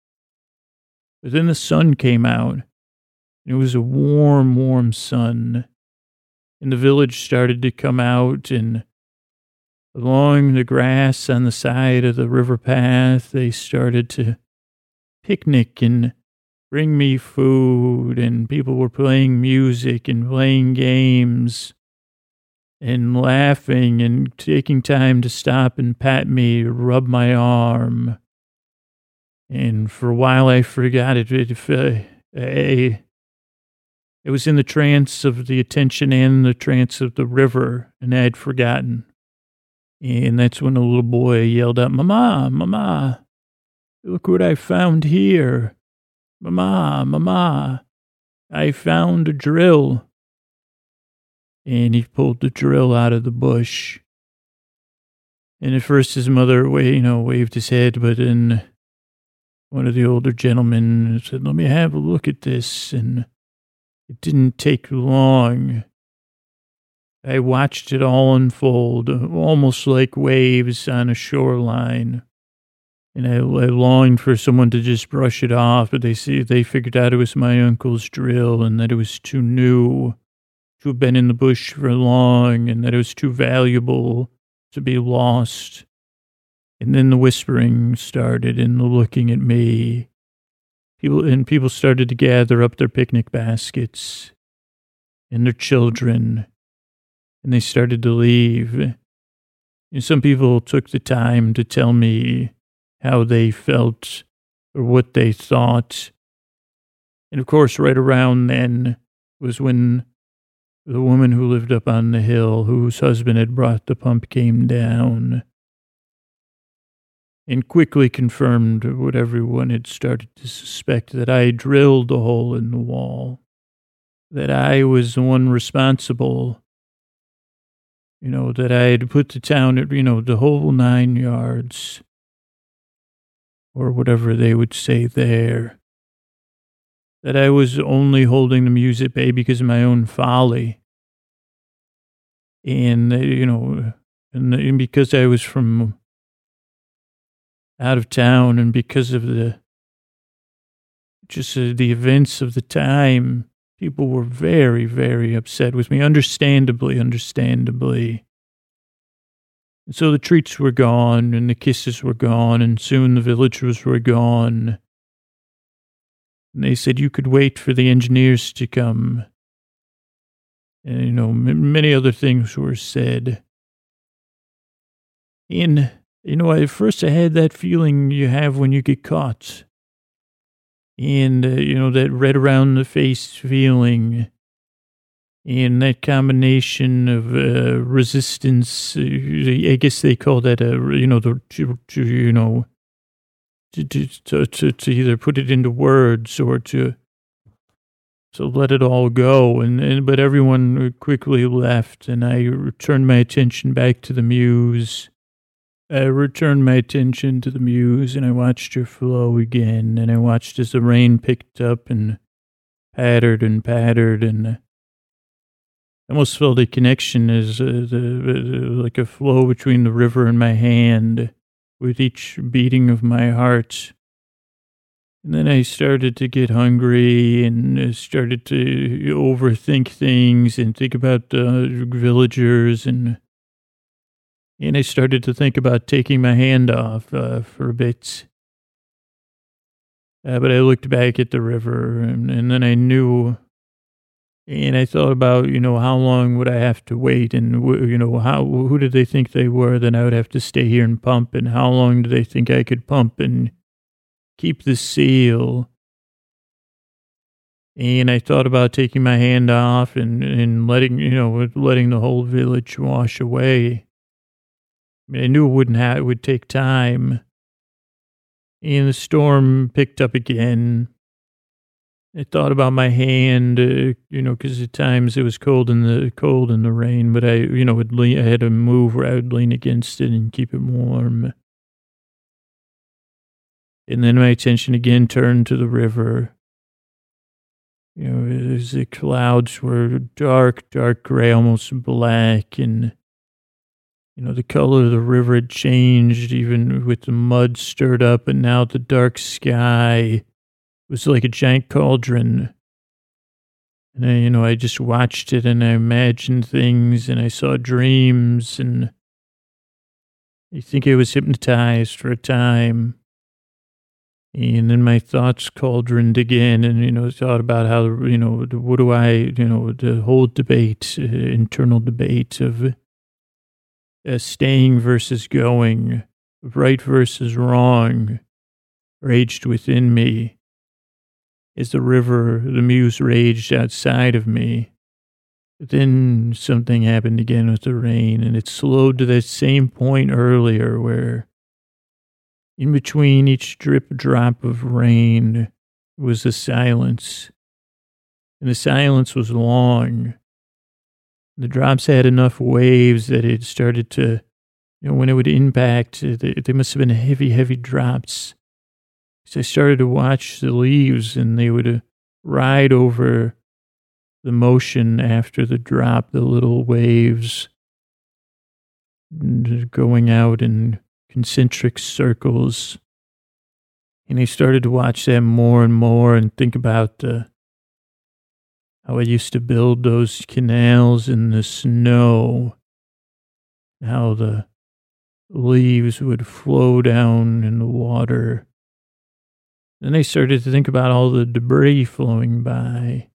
but then the sun came out. It was a warm, warm sun. And the village started to come out, and along the grass on the side of the river path, they started to picnic and bring me food, and people were playing music and playing games and laughing and taking time to stop and pat me, rub my arm. And for a while I forgot it. it uh, I, I was in the trance of the attention and the trance of the river, and I had forgotten. And that's when a little boy yelled out, "Mama, Mama, look what I found here. Mama, Mama, I found a drill." And he pulled the drill out of the bush. And at first his mother, you know, waved his head, but then one of the older gentlemen said, "Let me have a look at this." And it didn't take long. I watched it all unfold, almost like waves on a shoreline. And I, I longed for someone to just brush it off, but they see they figured out it was my uncle's drill and that it was too new to have been in the bush for long, and that it was too valuable to be lost. And then the whispering started and the looking at me. People and people started to gather up their picnic baskets and their children, and they started to leave. And some people took the time to tell me how they felt or what they thought. And of course, right around then was when the woman who lived up on the hill, whose husband had brought the pump, came down. and quickly confirmed what everyone had started to suspect, that I drilled a hole in the wall, that I was the one responsible, you know, that I had put the town at, you know, the whole nine yards, or whatever they would say there, that I was only holding the Muse at bay because of my own folly. And, uh, you know, and, and because I was from out of town, and because of the, just uh, the events of the time, people were very, very upset with me, understandably, understandably. And so the treats were gone, and the kisses were gone, and soon the villagers were gone. And they said you could wait for the engineers to come. And, you know, m- many other things were said. And, you know, at first I had that feeling you have when you get caught. And, uh, you know, that red around the face feeling. And that combination of uh, resistance, uh, I guess they call that, a, you know, the, to, to, you know, to, to, to, to either put it into words or to, to let it all go. And, and but everyone quickly left, and I returned my attention back to the Muse. I returned my attention to the Muse, and I watched her flow again, and I watched as the rain picked up and pattered and pattered, and I almost felt a connection as uh, the, uh, like a flow between the river and my hand with each beating of my heart. And then I started to get hungry and started to overthink things and think about the villagers, and And I started to think about taking my hand off uh, for a bit. Uh, but I looked back at the river, and, and then I knew, and I thought about, you know, how long would I have to wait, and, you know, how who did they think they were? Then I would have to stay here and pump, and how long do they think I could pump and keep the seal? And I thought about taking my hand off and, and letting, you know, letting the whole village wash away. I mean, I knew it wouldn't have, it would take time. And the storm picked up again. I thought about my hand, uh, you know, because at times it was cold in the cold in the rain, but I, you know, would lean, I had to move where I would lean against it and keep it warm. And then my attention again turned to the river. You know, as the clouds were dark, dark gray, almost black, and you know, the color of the river had changed, even with the mud stirred up, and now the dark sky was like a giant cauldron. And I, you know, I just watched it, and I imagined things, and I saw dreams, and I think I was hypnotized for a time. And then my thoughts cauldroned again, and, you know, thought about how, you know, what do I, you know, the whole debate, uh, internal debate of Uh, staying versus going, right versus wrong, raged within me. As the river, the Muse raged outside of me. But then something happened again with the rain, and it slowed to that same point earlier where in between each drip drop of rain was a silence. And the silence was long. The drops had enough waves that it started to, you know, when it would impact, they, they must have been heavy, heavy drops. So I started to watch the leaves, and they would uh, ride over the motion after the drop, the little waves going out in concentric circles. And I started to watch them more and more and think about the how I used to build those canals in the snow, how the leaves would flow down in the water. Then I started to think about all the debris flowing by.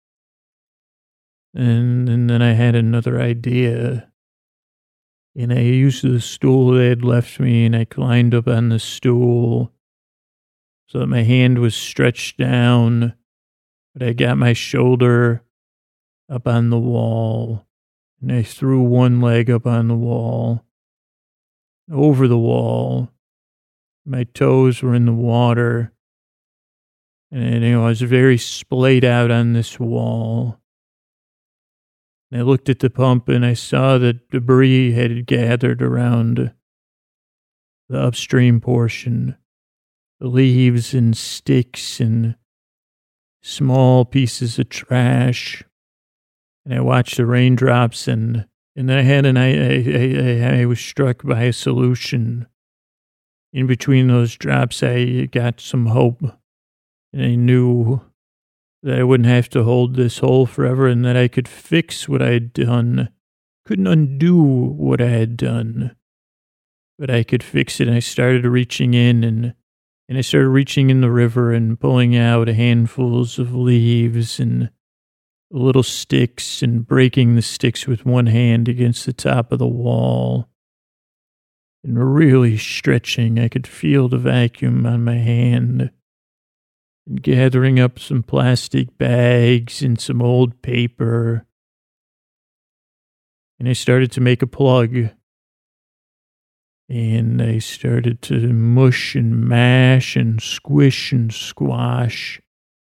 And, and then I had another idea. And I used the stool they had left me, and I climbed up on the stool so that my hand was stretched down, but I got my shoulder up on the wall, and I threw one leg up on the wall, over the wall, My toes were in the water. And, you know, I was very splayed out on this wall. And I looked at the pump and I saw that debris had gathered around the upstream portion. The leaves and sticks and small pieces of trash. And I watched the raindrops and, and then I had an, I, I, I, I was struck by a solution. In between those drops, I got some hope. And I knew that I wouldn't have to hold this hole forever and that I could fix what I had done. Couldn't undo what I had done, but I could fix it. And I started reaching in and, and I started reaching in the river and pulling out handfuls of leaves and little sticks and breaking the sticks with one hand against the top of the wall. And really stretching, I could feel the vacuum on my hand. And gathering up some plastic bags and some old paper. And I started to make a plug. And I started to mush and mash and squish and squash.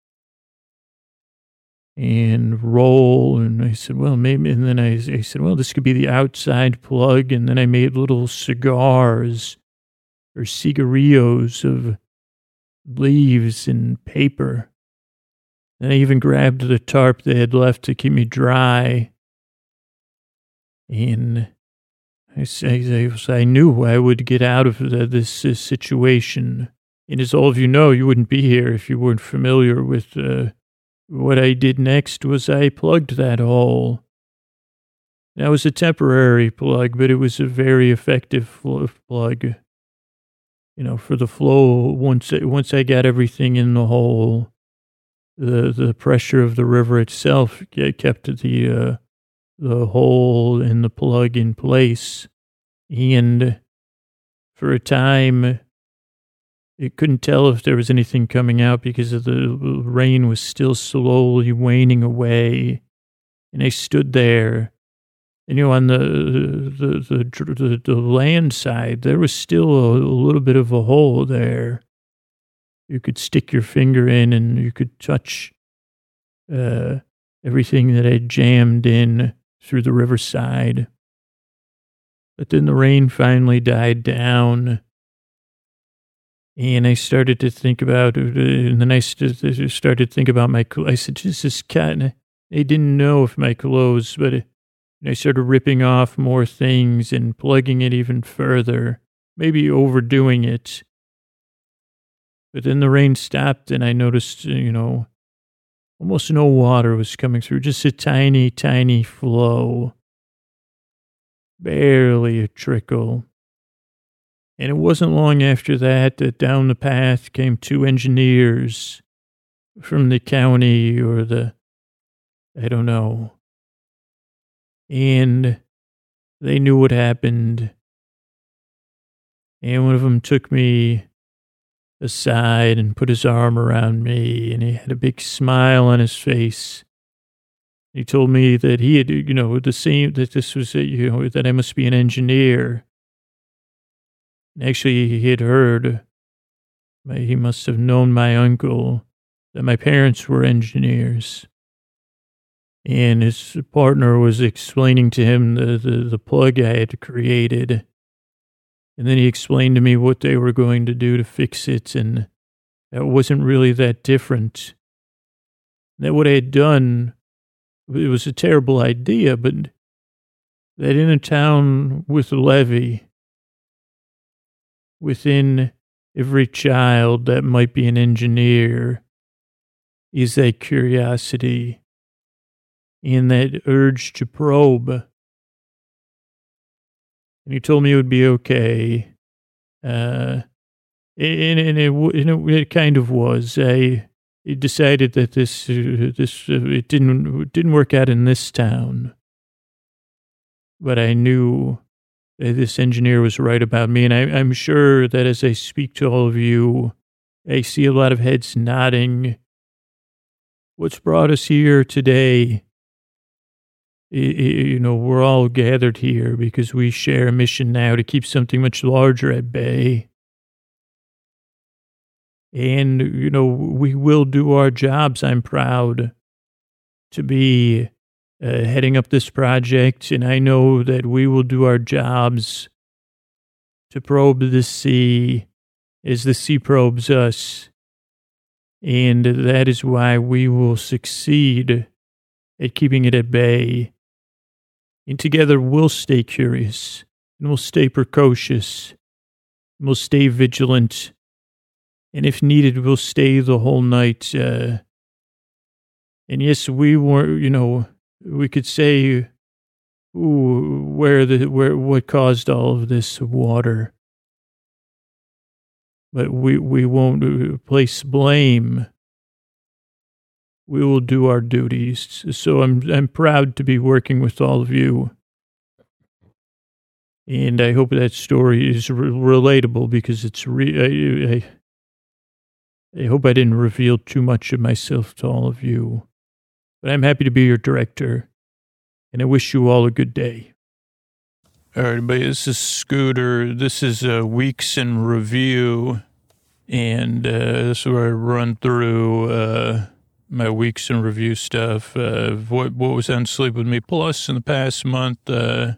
And roll. And I said, well, maybe. And then I, I said, well, this could be the outside plug. And then I made little cigars or cigarillos of leaves and paper. And I even grabbed the tarp they had left to keep me dry. And I, I, I knew I would get out of the, this, this situation. And as all of you know, you wouldn't be here if you weren't familiar with uh, what I did next was I plugged that hole. That was a temporary plug, but it was a very effective plug. You know, for the flow, once once I got everything in the hole, the the pressure of the river itself kept the uh, the hole in the plug in place, and for a time, it couldn't tell if there was anything coming out because of the rain was still slowly waning away, and I stood there. And, you know, on the the, the the the land side, there was still a, a little bit of a hole there. You could stick your finger in and you could touch uh, everything that I jammed in through the riverside. But then the rain finally died down. And I started to think about it. And then I started to think about my clothes. I said, just this cat. I didn't know if my clothes, but... It, I started ripping off more things and plugging it even further, maybe overdoing it. But then the rain stopped and I noticed, you know, almost no water was coming through, just a tiny, tiny flow. Barely a trickle. And it wasn't long after that that down the path came two engineers from the county or the, I don't know. And they knew what happened. And one of them took me aside and put his arm around me, and he had a big smile on his face. He told me that he had, you know, the same, that this was, you know, that I must be an engineer. Actually, he had heard, he must have known my uncle, that my parents were engineers. And his partner was explaining to him the, the, the plug I had created. And then he explained to me what they were going to do to fix it. And that wasn't really that different. That what I had done, it was a terrible idea, but that in a town with a levee, within every child that might be an engineer, is that curiosity. And that urge to probe. And he told me it would be okay. Uh, and, and, it, and it, it kind of was. I decided that this, uh, this uh, it didn't, it didn't work out in this town. But I knew that this engineer was right about me. And I, I'm sure that as I speak to all of you, I see a lot of heads nodding. What's brought us here today? You know, we're all gathered here because we share a mission now to keep something much larger at bay. And, you know, we will do our jobs. I'm proud to be uh, heading up this project, and I know that we will do our jobs to probe the sea as the sea probes us. And that is why we will succeed at keeping it at bay. And together we'll stay curious, and we'll stay precocious, and we'll stay vigilant. And if needed, we'll stay the whole night. Uh, and yes, we were, you know, we could say, ooh, where the, where, what caused all of this water. But we, we won't place blame. We will do our duties. So I'm, I'm proud to be working with all of you. And I hope that story is re- relatable because it's re- I, I, I hope I didn't reveal too much of myself to all of you. But I'm happy to be your director, and I wish you all a good day. All right, everybody, this is Scooter. This is uh, Weeks in Review, and uh, this is where I run through uh, my Weeks in Review stuff, uh, what, what was on Sleep With Me Plus in the past month, uh,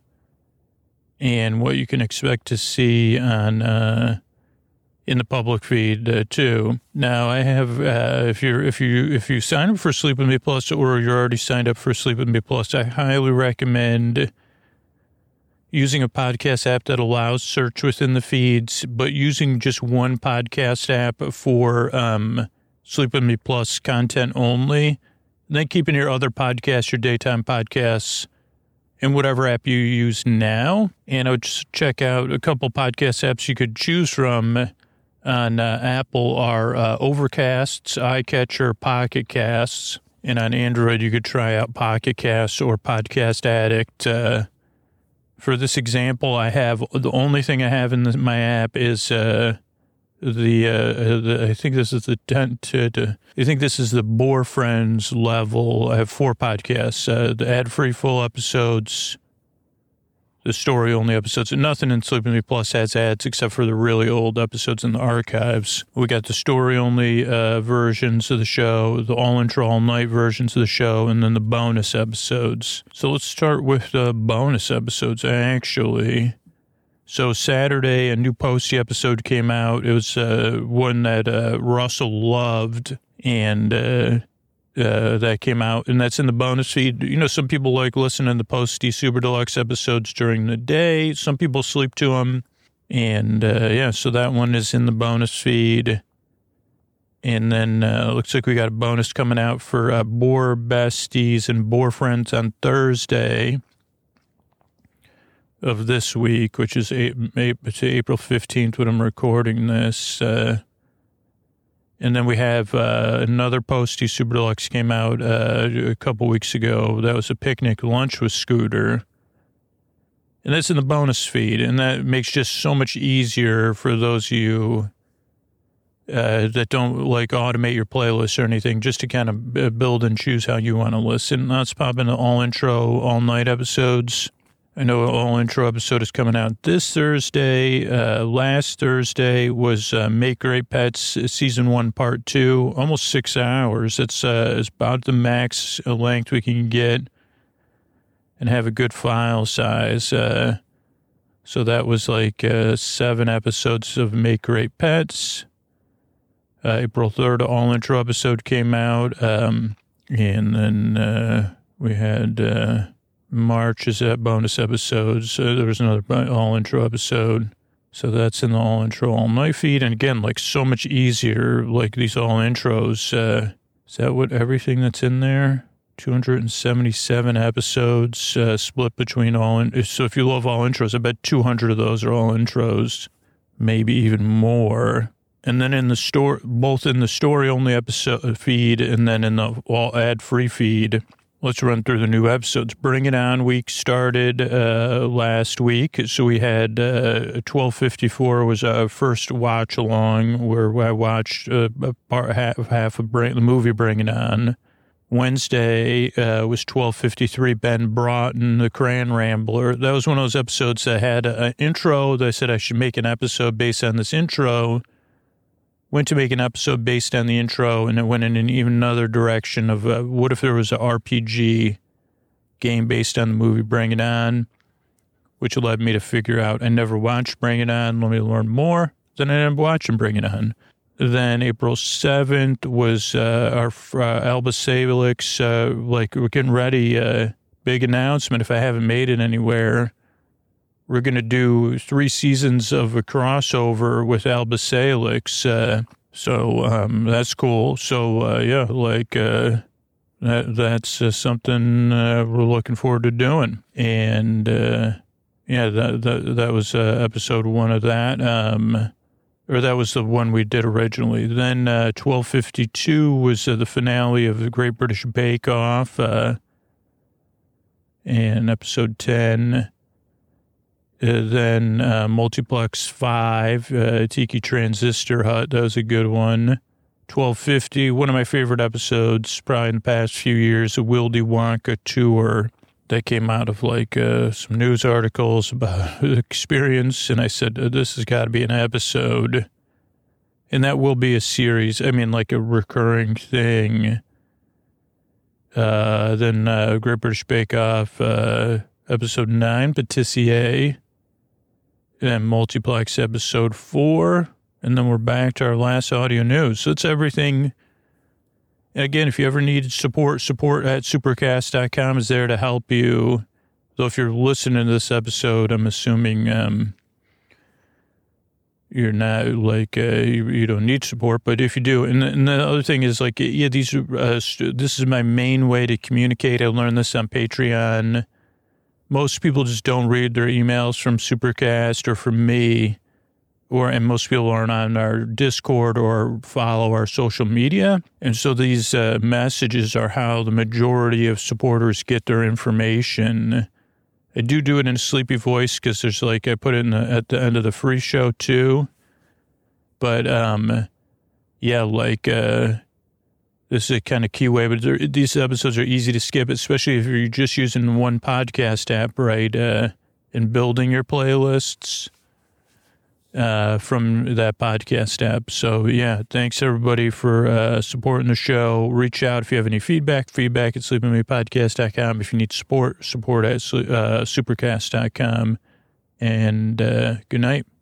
and what you can expect to see on... Uh, in the public feed uh, too. Now I have, uh, if you're, if you, if you sign up for Sleep With Me Plus or you're already signed up for Sleep With Me Plus, I highly recommend using a podcast app that allows search within the feeds, but using just one podcast app for, um, Sleep With Me Plus content only, and then keeping your other podcasts, your daytime podcasts, in whatever app you use now. And I would just check out a couple podcast apps you could choose from. On uh, Apple are uh, Overcasts, iCatcher, Pocket Casts, and on Android you could try out Pocket Casts or Podcast Addict. Uh, for this example, I have the only thing I have in the, my app is uh, the, uh, the I think this is the ten to, to I think this is the Boar Friends level. I have four podcasts: uh, the ad-free full episodes, the story-only episodes, and nothing in Sleep With Me Plus has ads except for the really old episodes in the archives. We got the story-only uh, versions of the show, the all-intro, all-night versions of the show, and then the bonus episodes. So let's start with the bonus episodes, actually. So Saturday, a new Posty episode came out. It was uh, one that uh, Russell loved, and... Uh, Uh, that came out, and that's in the bonus feed. You know, some people like listening to the Posty Super Deluxe episodes during the day. Some people sleep to them. And, uh, yeah, so that one is in the bonus feed. And then uh, looks like we got a bonus coming out for uh, Boar Besties and Boar Friends on Thursday of this week, which is April fifteenth when I'm recording this. Uh And then we have uh, another Posty Super Deluxe came out uh, a couple weeks ago. That was a picnic lunch with Scooter. And that's in the bonus feed. And that makes just so much easier for those of you uh, that don't like automate your playlist or anything, just to kind of build and choose how you want to listen. Let's pop into all intro, all night episodes. I know an all-intro episode is coming out this Thursday. Uh, last Thursday was uh, Make Great Pets Season one, Part two. Almost six hours. It's, uh, it's about the max length we can get and have a good file size. Uh, so that was like uh, seven episodes of Make Great Pets. Uh, April third, all-intro episode came out. Um, and then uh, we had... Uh, March is at bonus episodes. Uh, there was another all intro episode. So that's in the all intro, all night feed. And again, like so much easier, like these all intros. Uh, is that what everything that's in there? two hundred seventy-seven episodes uh, split between all. In- so if you love all intros, I bet two hundred of those are all intros, maybe even more. And then in the store, both in the story only episode feed and then in the all ad free feed. Let's run through the new episodes. Bring It On week started uh, last week. So we had uh, twelve fifty-four was our first watch along where I watched uh, a part, half, half of bring, the movie Bring It On. Wednesday uh, was twelve fifty-three, Ben Broughton, the Crayon Rambler. That was one of those episodes that had an intro that I said I should make an episode based on this intro. went to make an episode based on the intro, and it went in an even another direction of uh, what if there was an R P G game based on the movie Bring It On, which led me to figure out I never watched Bring It On. Let me learn more. Then I ended up watching Bring It On. Then April seventh was uh, our uh, Alba Salix, uh, like we're getting ready, uh, big announcement. If I haven't made it anywhere, we're going to do three seasons of a crossover with Alba Salix. Uh, so um, that's cool. So, uh, yeah, like uh, that, that's uh, something uh, we're looking forward to doing. And, uh, yeah, that, that, that was uh, episode one of that. Um Or that was the one we did originally. Then uh, twelve fifty-two was uh, the finale of the Great British Bake Off. Uh, and episode ten. Uh, then uh, Multiplex five, uh, Tiki Transistor Hut. That was a good one. twelve fifty, one of my favorite episodes probably in the past few years, a Wildy Wonka tour. That came out of like uh, some news articles about the experience. And I said, this has got to be an episode. And that will be a series. I mean, like a recurring thing. Uh, then uh, Great British Bake Off, uh, episode nine, Patissier. And Multiplex episode four. And then we're back to our last audio news. So it's everything. Again, if you ever need support, support at supercast dot com is there to help you. So if you're listening to this episode, I'm assuming um, you're not like, uh, you, you don't need support, but if you do, and the, and the other thing is like, yeah, these are, uh, this is my main way to communicate. I learned this on Patreon. Most people just don't read their emails from Supercast or from me. Or, and most people aren't on our Discord or follow our social media. And so these uh, messages are how the majority of supporters get their information. I do do it in a sleepy voice because there's like, I put it in the, at the end of the free show too. But, um, yeah, like, uh, this is a kind of key way, but there, these episodes are easy to skip, especially if you're just using one podcast app, right? Uh, and building your playlists. Uh, from that podcast app. So, yeah, thanks, everybody, for uh, supporting the show. Reach out if you have any feedback, feedback at sleep with me podcast dot com. If you need support, support at uh, supercast dot com. And uh, good night.